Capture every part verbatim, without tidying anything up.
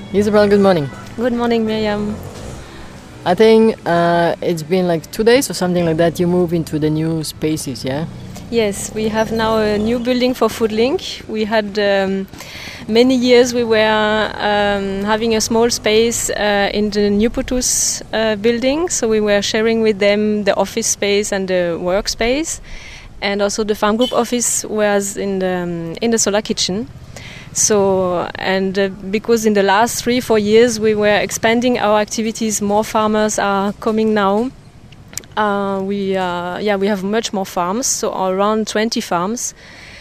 Isabel, good morning. Good morning, Miriam. I think uh, it's been like two days or something like that. You move into the new spaces, yeah? Yes, we have now a new building for Foodlink. We had um, many years we were um, having a small space uh, in the New Potus uh, building, so we were sharing with them the office space and the workspace, and also the farm group office was in the um, in the solar kitchen. So, and uh, because in the last three, four years we were expanding our activities, more farmers are coming now. Uh, we, uh, yeah, we have much more farms, so around twenty farms.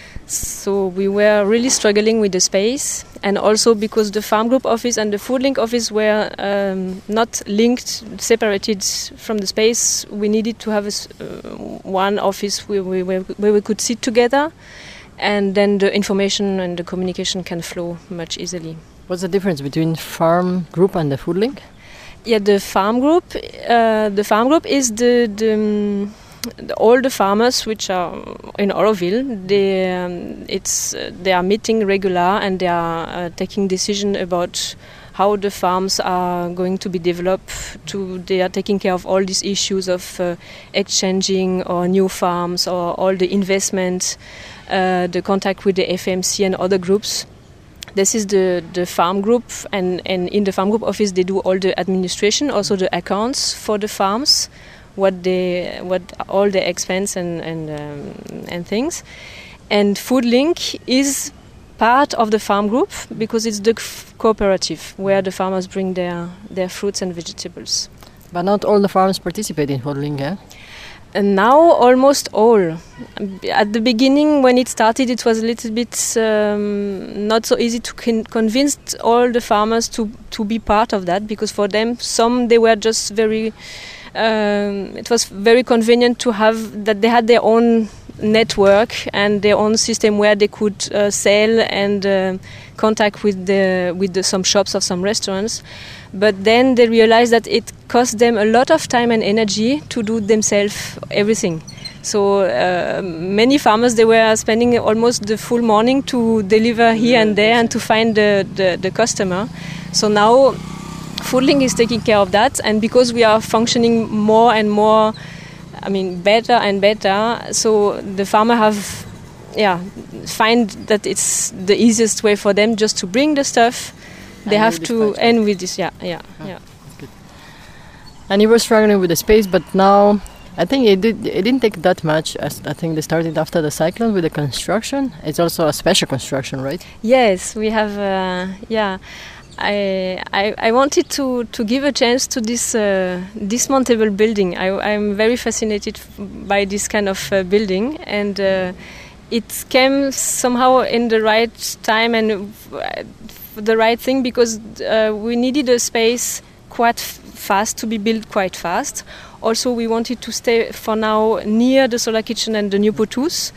So we were really struggling with the space, and also because the farm group office and the Foodlink office were um, not linked, separated from the space, we needed to have a, uh, one office where we, where, where we could sit together. And then the information and the communication can flow much easily. What's the difference between farm group and the Foodlink? Yeah, the farm group. Uh, the farm group is the, the, um, the all the farmers which are in Oroville. They um, it's uh, they are meeting regular and they are uh, taking decision about how the farms are going to be developed. To they are taking care of all these issues of uh, exchanging or new farms or all the investment. Uh, the contact with the F M C and other groups. This is the, the farm group, and, and in the farm group office they do all the administration, also the accounts for the farms, what they what all the expense and and um, and things. And Foodlink is part of the farm group because it's the f- cooperative where the farmers bring their their fruits and vegetables. But not all the farms participate in Foodlink, yeah? And now almost all. At the beginning, when it started, it was a little bit um, not so easy to con- convince all the farmers to, to be part of that, because for them, some they were just very. Um, it was very convenient to have that they had their own network and their own system where they could uh, sell and uh, contact with the with the, some shops or some restaurants. But then they realized that it cost them a lot of time and energy to do themselves everything. So uh, many farmers, they were spending almost the full morning to deliver here and there and to find the, the, the customer. So now Foodlink is taking care of that, and because we are functioning more and more, I mean, better and better, so the farmer have, yeah, find that it's the easiest way for them just to bring the stuff. They and have to end with this, yeah, yeah, oh, yeah. Good. And you were struggling with the space, but now I think it did. It didn't take that much. As I think they started after the cyclone with the construction. It's also a special construction, right? Yes, we have. Uh, yeah, I, I I wanted to to give a chance to this uh, dismountable building. I, I'm very fascinated by this kind of uh, building, and uh, it came somehow in the right time and. Uh, the right thing, because uh, we needed a space quite f- fast to be built quite fast. Also, we wanted to stay for now near the solar kitchen and the New Potus.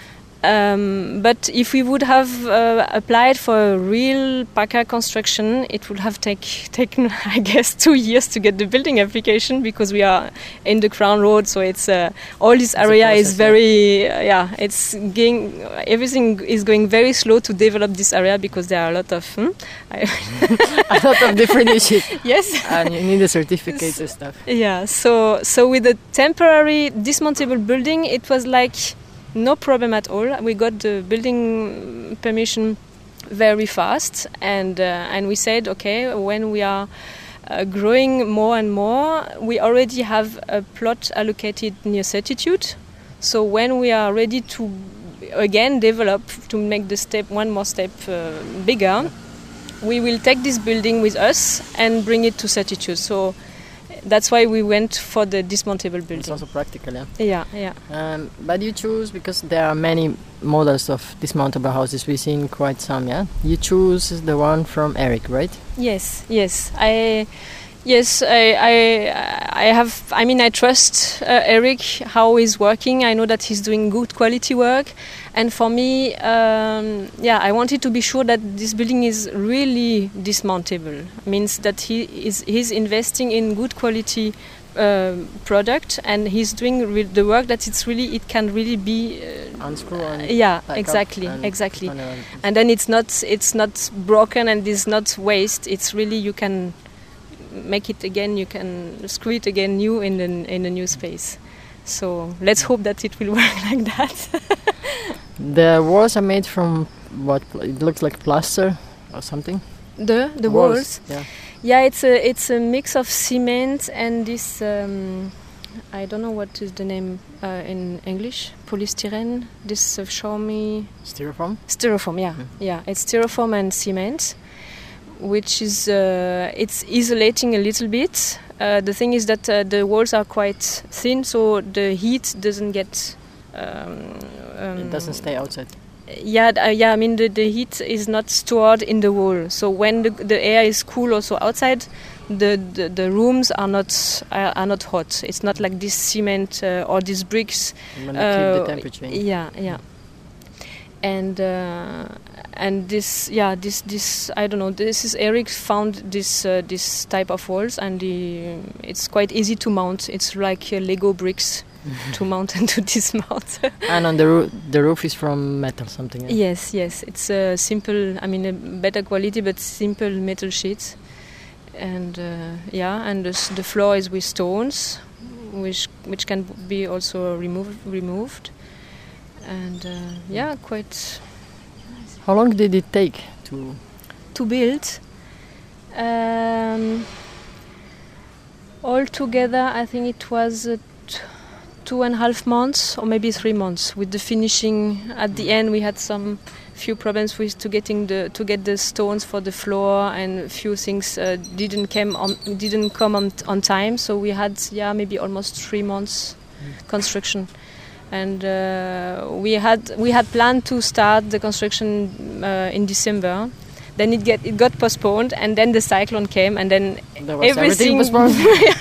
Um, but if we would have uh, applied for a real P A C A construction, it would have take, taken, I guess, two years to get the building application, because we are in the Crown Road, so it's uh, all this area process, is very, uh, yeah, it's going, everything is going very slow to develop this area because there are a lot of, hmm? a lot of different issues. Yes, and you need the certificates and stuff. Yeah, so so with the temporary dismountable building, it was like. No problem at all. We got the building permission very fast, and uh, and we said, okay, when we are uh, growing more and more, we already have a plot allocated near Certitude. So when we are ready to again develop, to make the step one more step uh, bigger, we will take this building with us and bring it to Certitude. So. That's why we went for the dismountable building. It's also practical, yeah. Yeah, yeah. Um, but you choose, because there are many models of dismountable houses. We've seen quite some, yeah. You choose the one from Eric, right? Yes, yes. I, yes, I, I, I have. I mean, I trust uh, Eric how he's working. I know that he's doing good quality work, and for me, um, yeah, I wanted to be sure that this building is really dismountable. Means that he is he's investing in good quality uh, product, and he's doing re- the work that it's really it can really be uh, unscrew and yeah exactly and exactly and, uh, and then it's not it's not broken and it's not waste. It's really you can make it again, you can screw it again new in the, in a new space. So let's hope that it will work like that. The walls are made from what? It looks like plaster or something. The the walls, walls. Yeah. Yeah, it's a it's a mix of cement and this. Um, I don't know what is the name uh, in English. Polystyrene. This uh, show me. Styrofoam. Styrofoam. Yeah, mm. yeah. It's styrofoam and cement, which is uh, it's isolating a little bit. Uh, the thing is that uh, the walls are quite thin, so the heat doesn't get. Um, um, it doesn't stay outside. Yeah, uh, yeah. I mean, the, the heat is not stored in the wall. So when the, the air is cool also outside, the, the, the rooms are not are, are not hot. It's not like this cement uh, or these bricks. When uh, keep the temperature. Yeah, yeah. And uh, and this, yeah, this this I don't know. This is Eric found this uh, this type of walls, and the, it's quite easy to mount. It's like uh, Lego bricks. To mount and to dismount. And on the roof, the roof is from metal, something. Yeah? Yes, yes. It's a simple, I mean, a better quality, but simple metal sheets. And uh, yeah, and the, the floor is with stones, which which can be also removed. Removed. And uh, yeah, quite. How long did it take to to build? Um, altogether, I think it was. Uh, t- Two and a half months, or maybe three months, with the finishing. At the end, we had some few problems with to getting the to get the stones for the floor, and a few things uh, didn't came on didn't come on, on time. So we had yeah maybe almost three months mm. construction, and uh, we had we had planned to start the construction uh, in December. Then it get it got postponed, and then the cyclone came, and then everything, everything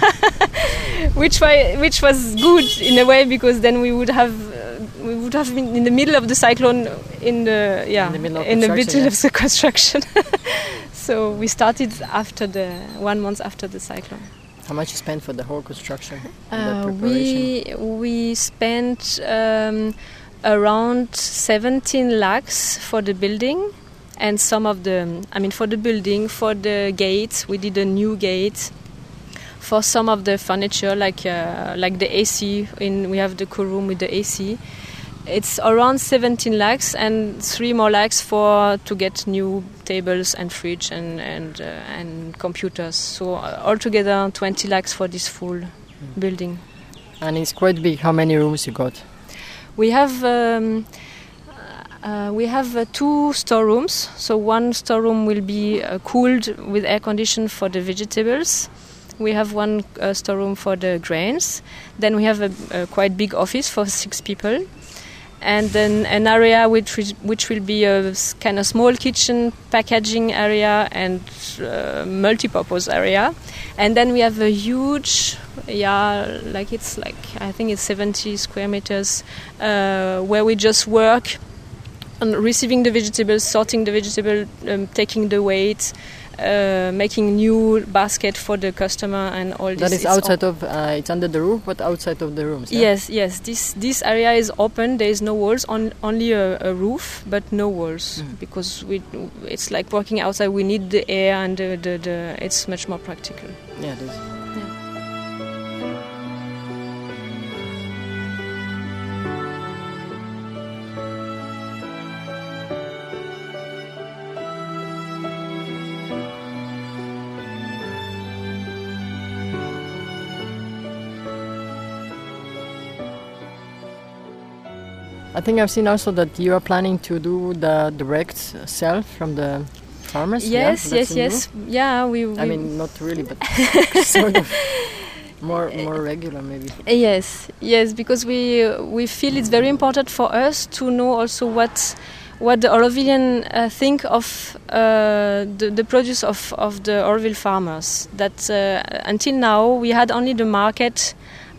which was which was good in a way, because then we would have uh, we would have been in the middle of the cyclone in the yeah in the middle of, in the, middle yeah. of the construction. So we started after the one month after the cyclone. How much you spent for the whole construction? Uh, we we spent um, around seventeen lakhs for the building. And some of the, I mean, for the building, for the gates, we did a new gate. For some of the furniture, like uh, like the A C, in we have the cool room with the A C. It's around seventeen lakhs, and three more lakhs for to get new tables and fridge and and uh, and computers. So uh, altogether, twenty lakhs for this full mm. building. And it's quite big. How many rooms you got? We have. Um, Uh, we have uh, two storerooms. So one storeroom will be uh, cooled with air condition for the vegetables. We have one uh, storeroom for the grains. Then we have a, a quite big office for six people. And then an area which which will be a kind of small kitchen, packaging area, and uh, multi-purpose area. And then we have a huge, yeah, like it's like I think it's seventy square meters, uh, where we just work on receiving the vegetables, sorting the vegetable, um, taking the weight, uh, making new basket for the customer, and all this. That is outside of, uh, it's under the roof, but outside of the rooms. Yeah? Yes, yes. This this area is open. There is no walls, on, only a, a roof, but no walls, mm. because we it's like working outside. We need the air, and the, the, the it's much more practical. Yeah, it is. Yeah. I think I've seen also that you are planning to do the direct sell from the farmers. Yes, yeah? yes, yes. Yeah, we, we. I mean, not really, but sort of more, more regular, maybe. Yes, yes, because we we feel it's very important for us to know also what what the Aurovilian uh, think of uh, the the produce of of the Auroville farmers. That uh, until now we had only the market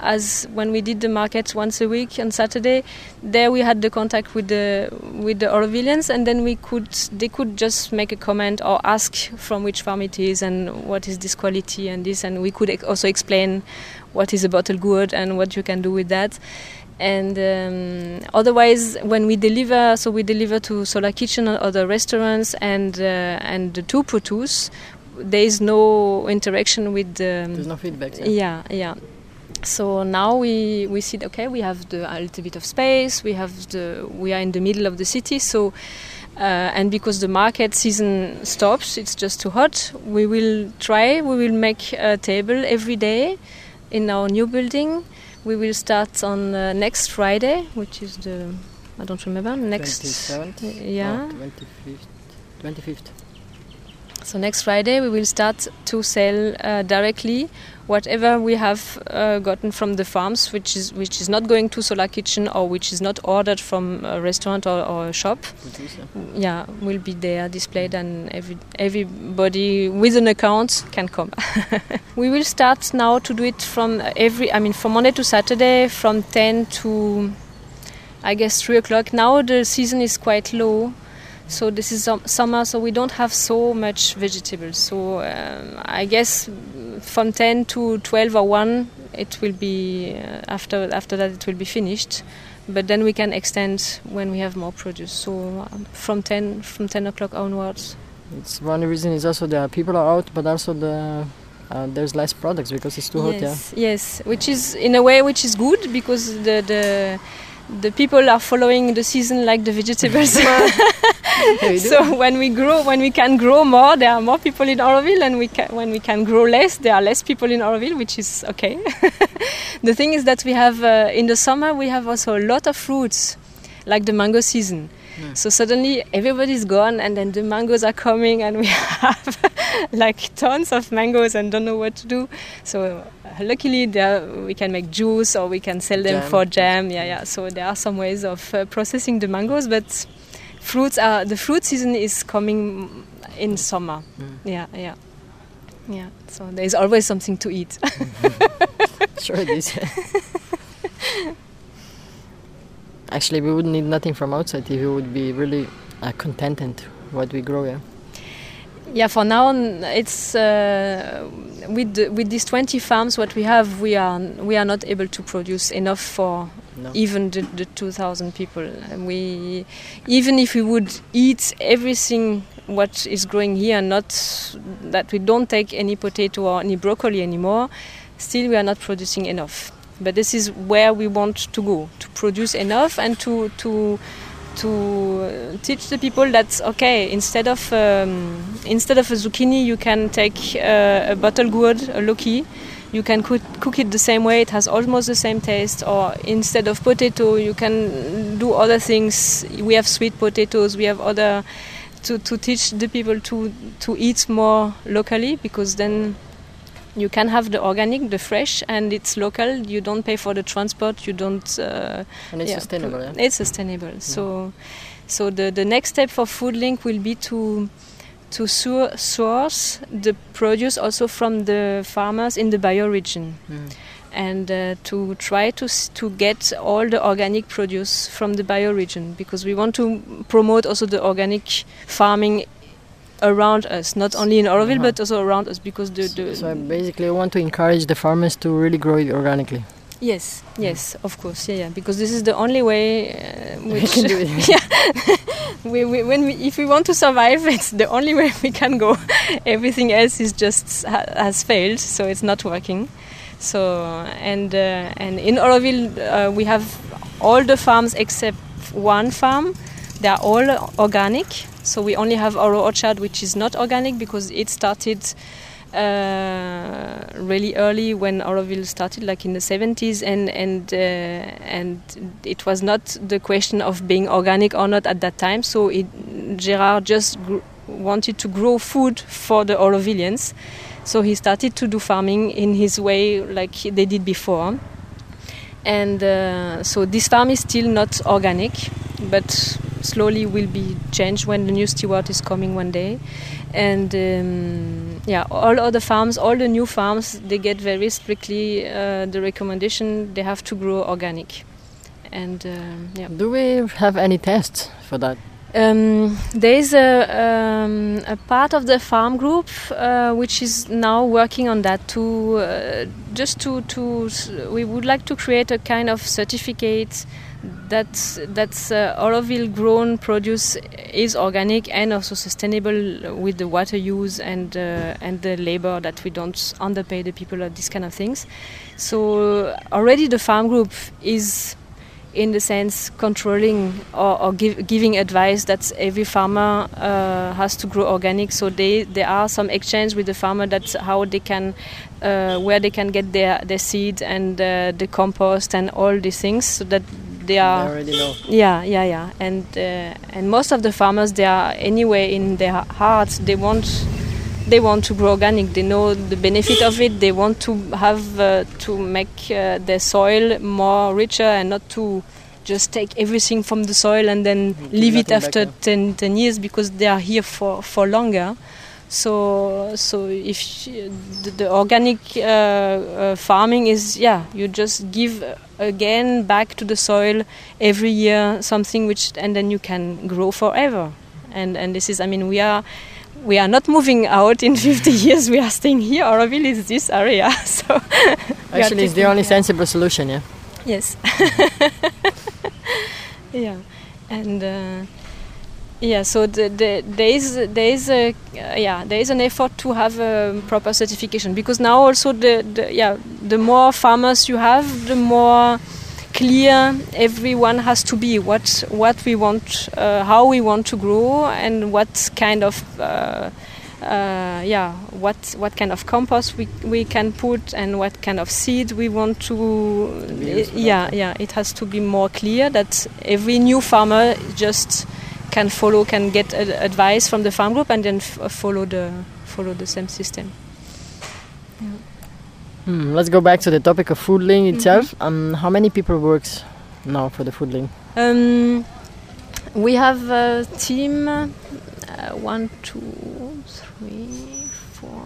as when we did the market once a week on Saturday, there we had the contact with the with the Aurovilians, and then we could they could just make a comment or ask from which farm it is and what is this quality and this, and we could ex- also explain what is a bottle gourd and what you can do with that. And um, otherwise, when we deliver, so we deliver to Solar Kitchen or other restaurants, and uh, and the two produce, there is no interaction with the. There's no feedback. Yeah, yeah. yeah. So now we we see okay, we have the, a little bit of space. We have the we are in the middle of the city, so. Uh, and because the market season stops, it's just too hot. We will try. We will make a table every day in our new building. We will start on uh, next Friday, which is the, I don't remember, next... twenty-seventh? Yeah. Oh, twenty-fifth. twenty-fifth. So next Friday we will start to sell uh, directly whatever we have uh, gotten from the farms, which is which is not going to Solar Kitchen or which is not ordered from a restaurant or, or a shop. Yeah, will be there displayed, and every everybody with an account can come. We will start now to do it from every, I mean, from Monday to Saturday, from ten to, I guess, three o'clock. Now the season is quite low. So this is um, summer, so we don't have so much vegetables. So um, I guess from ten to twelve or one, it will be uh, after after that it will be finished. But then we can extend when we have more produce. So um, from ten from ten o'clock onwards. It's one reason is also the people are out, but also the uh, there's less products because it's too yes, hot. Yeah. Yes, which is in a way which is good because the the. The people are following the season like the vegetables. So when we grow, when we can grow more, there are more people in Auroville, and we can, when we can grow less, there are less people in Auroville, which is okay. The thing is that we have uh, in the summer we have also a lot of fruits, like the mango season. Yeah. So suddenly everybody's gone, and then the mangoes are coming, and we have like tons of mangoes and don't know what to do. So uh, luckily there we can make juice or we can sell them jam. for jam. Yeah, yeah. So there are some ways of uh, processing the mangoes, but fruits are the fruit season is coming in summer. Mm. Yeah, yeah, yeah. So there is always something to eat. Sure it is. Actually, we would need nothing from outside if we would be really uh, contented what we grow. Yeah. Yeah. For now, it's uh, with the, with these twenty farms. What we have, we are we are not able to produce enough for no. even the, the two thousand people. We even if we would eat everything what is growing here, not that we don't take any potato or any broccoli anymore, still we are not producing enough. But this is where we want to go, to produce enough and to to to teach the people that okay, instead of um, instead of a zucchini, you can take uh, a bottle gourd, a loki. You can cook, cook it the same way; it has almost the same taste. Or instead of potato, you can do other things. We have sweet potatoes. We have other to to teach the people to to eat more locally, because then. You can have the organic, the fresh, and it's local. You don't pay for the transport. You don't. Uh, and it's yeah, sustainable. Yeah? It's sustainable. Yeah. So, so the, the next step for FoodLink will be to to sur- source the produce also from the farmers in the bioregion, mm. and uh, to try to to get all the organic produce from the bioregion, because we want to promote also the organic farming around us, not only in Auroville, uh-huh. but also around us, because the, the so basically we want to encourage the farmers to really grow it organically. Yes, yes, of course, yeah, yeah, because this is the only way uh, which we can do it. Yeah, we, we, when we, if we want to survive, it's the only way we can go. Everything else is just ha- has failed, so it's not working. So and uh, and in Auroville uh, we have all the farms except one farm. They are all organic. So we only have our orchard, which is not organic, because it started uh, really early when Auroville started, like in the seventies, and and uh, and it was not the question of being organic or not at that time. So it, Gérard just gr- wanted to grow food for the Aurovillians, so he started to do farming in his way, like they did before. And uh, so this farm is still not organic, but slowly will be changed when the new steward is coming one day. And um, yeah, all other farms, all the new farms, they get very strictly uh, the recommendation they have to grow organic. And um, yeah. Do we have any tests for that? Um, there is a, um, a part of the farm group uh, which is now working on that to uh, just to to we would like to create a kind of certificate that that's uh, Oroville grown produce is organic and also sustainable with the water use and uh, and the labor, that we don't underpay the people or these kind of things. So already the farm group is, in the sense, controlling or, or give, giving advice that every farmer uh, has to grow organic. So they, there are some exchange with the farmer, that's how they can, uh, where they can get their, their seed and uh, the compost and all these things, so that they are. They already know. Yeah, yeah, yeah. And uh, and most of the farmers, they are anyway in their hearts, they want. They want to grow organic. They know the benefit of it. They want to have uh, to make uh, their soil more richer and not to just take everything from the soil and then leave it after ten, ten years, because they are here for, for longer. So so if the, the organic uh, uh, farming is, yeah, you just give again back to the soil every year something which, and then you can grow forever. And and this is, I mean, we are. We are not moving out in fifty years. We are staying here. Oroville is this area. So actually, it's the only sensible solution, yeah? Yes. Yeah. And uh, yeah, so the, the, there is there is a uh, yeah there is an effort to have a proper certification, because now also the, the yeah the more farmers you have, the more clear everyone has to be what what we want, uh, how we want to grow, and what kind of uh, uh, yeah what what kind of compost we we can put, and what kind of seed we want to. It, yeah, yeah. It has to be more clear that every new farmer just can follow, can get ad- advice from the farm group, and then f- follow the follow the same system. Yeah. Hmm, let's go back to the topic of Foodling itself. Mm-hmm. Um, how many people works now for the Foodling? Um, we have a team, uh, one, two, three, four.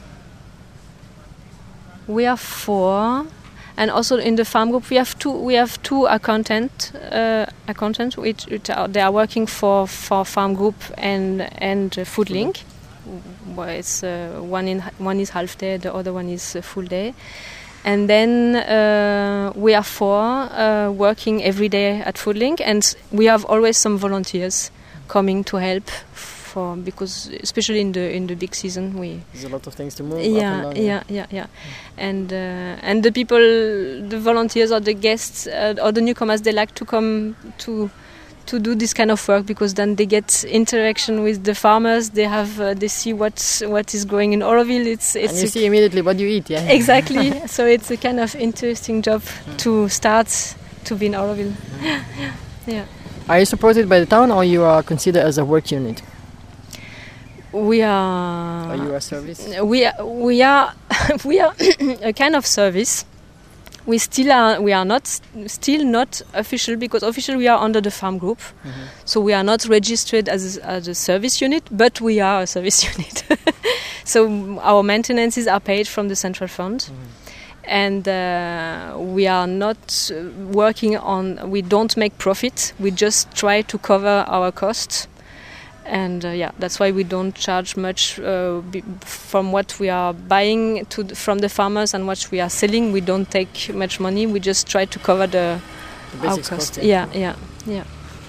We are four, and also in the farm group we have two. We have two accountant, uh, accountants, which, which are, they are working for, for farm group and and uh, Foodlink. Mm-hmm. Well, it's uh, one in one is half day, the other one is uh, full day, and then uh, we are four uh, working every day at Foodlink, and we have always some volunteers coming to help, for because especially in the in the big season we there's a lot of things to move. Yeah, up and down, yeah, yeah, yeah, yeah, and uh, and the people, the volunteers or the guests uh, or the newcomers, they like to come to. to do this kind of work, because then they get interaction with the farmers. They have uh, they see what what is growing in Oroville. It's it's and you see immediately what you eat, yeah. Exactly. So it's a kind of interesting job mm. to start to be in Oroville. Mm. Yeah. Are you supported by the town, or you are considered as a work unit? We are. Are you a service? We are. We are. We are a kind of service. We still are. We are not still not official, because official we are under the farm group, mm-hmm. So we are not registered as a, as a service unit, but we are a service unit. So our maintenances are paid from the central fund, mm-hmm. and uh, we are not working on. We don't make profit. We just try to cover our costs. And uh, yeah, that's why we don't charge much uh, b- from what we are buying to th- from the farmers and what we are selling. We don't take much money. We just try to cover the, the our cost. Yeah, yeah, yeah.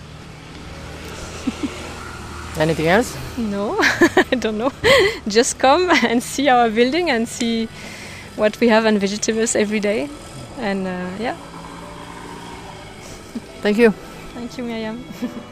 Anything else? No, I don't know. Just come and see our building and see what we have and vegetables every day. And uh, yeah. Thank you. Thank you, Miriam.